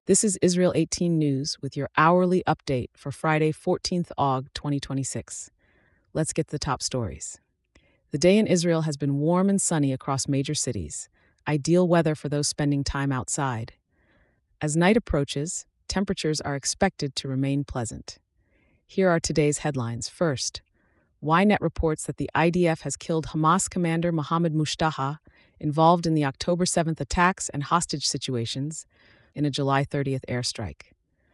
This is Israel 18 News with your hourly update for Friday, 14th Aug 2026. Let's get to the top stories. The day in Israel has been warm and sunny across major cities, ideal weather for those spending time outside. As night approaches, temperatures are expected to remain pleasant. Here are today's headlines. First, Ynet reports that the IDF has killed Hamas commander Mohammed Mushtaha, involved in the October 7th attacks and hostage situations in a July 30th airstrike.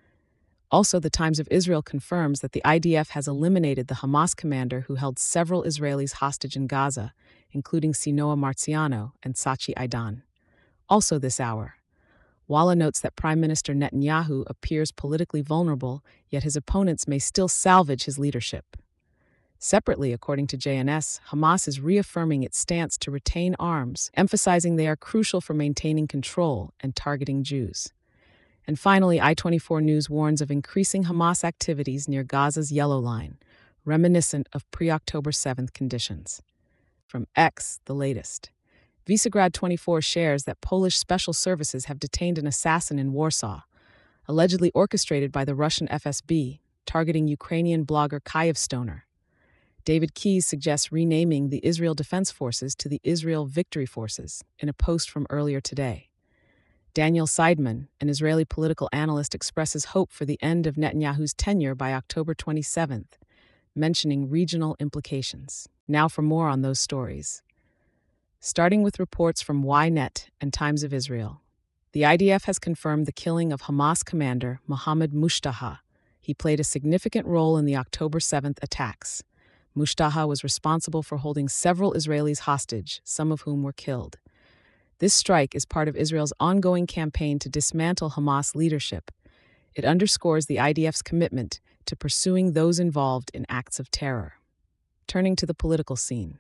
Also, the Times of Israel confirms that the IDF has eliminated the Hamas commander who held several Israelis hostage in Gaza, including Sinoa Marziano and Sachi Aidan. Also this hour, Walla notes that Prime Minister Netanyahu appears politically vulnerable, yet his opponents may still salvage his leadership. Separately, according to JNS, Hamas is reaffirming its stance to retain arms, emphasizing they are crucial for maintaining control and targeting Jews. And finally, I-24 News warns of increasing Hamas activities near Gaza's Yellow Line, reminiscent of pre-October 7th conditions. From X, the latest. Visegrad24 shares that Polish special services have detained an assassin in Warsaw, allegedly orchestrated by the Russian FSB, targeting Ukrainian blogger Kyivstoner. David Keyes suggests renaming the Israel Defense Forces to the Israel Victory Forces in a post from earlier today. Daniel Seidman, an Israeli political analyst, expresses hope for the end of Netanyahu's tenure by October 27th, mentioning regional implications. Now for more on those stories. Starting with reports from Ynet and Times of Israel. The IDF has confirmed the killing of Hamas commander Mohammed Mushtaha. He played a significant role in the October 7th attacks. Mushtaha was responsible for holding several Israelis hostage, some of whom were killed. This strike is part of Israel's ongoing campaign to dismantle Hamas leadership. It underscores the IDF's commitment to pursuing those involved in acts of terror. Turning to the political scene,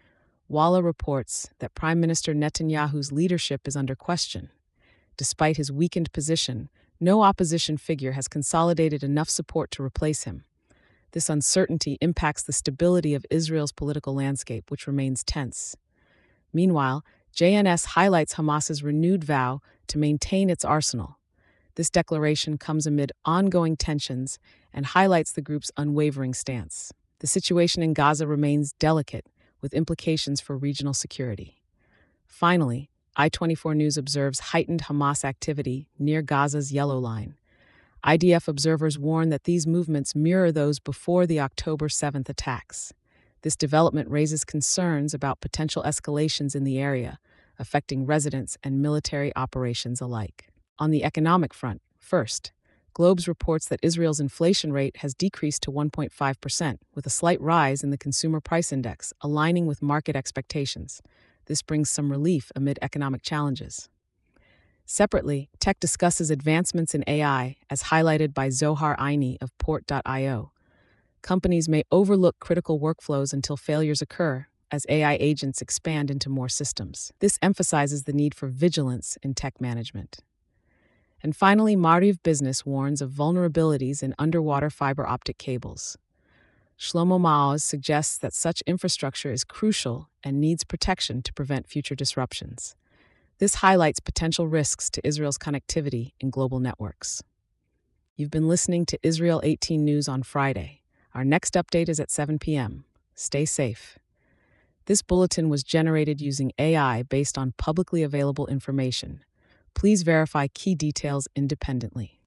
Walla reports that Prime Minister Netanyahu's leadership is under question. Despite his weakened position, no opposition figure has consolidated enough support to replace him. This uncertainty impacts the stability of Israel's political landscape, which remains tense. Meanwhile, JNS highlights Hamas's renewed vow to maintain its arsenal. This declaration comes amid ongoing tensions and highlights the group's unwavering stance. The situation in Gaza remains delicate, with implications for regional security. Finally, I-24 News observes heightened Hamas activity near Gaza's Yellow Line. IDF observers warn that these movements mirror those before the October 7th attacks. This development raises concerns about potential escalations in the area, affecting residents and military operations alike. On the economic front, first, Globes reports that Israel's inflation rate has decreased to 1.5%, with a slight rise in the consumer price index, aligning with market expectations. This brings some relief amid economic challenges. Separately, Tech discusses advancements in AI, as highlighted by Zohar Aini of Port.io. Companies may overlook critical workflows until failures occur, as AI agents expand into more systems. This emphasizes the need for vigilance in tech management. And finally, Mariv Business warns of vulnerabilities in underwater fiber optic cables. Shlomo Maoz suggests that such infrastructure is crucial and needs protection to prevent future disruptions. This highlights potential risks to Israel's connectivity in global networks. You've been listening to Israel 18 News on Friday. Our next update is at 7 p.m. Stay safe. This bulletin was generated using AI based on publicly available information. Please verify key details independently.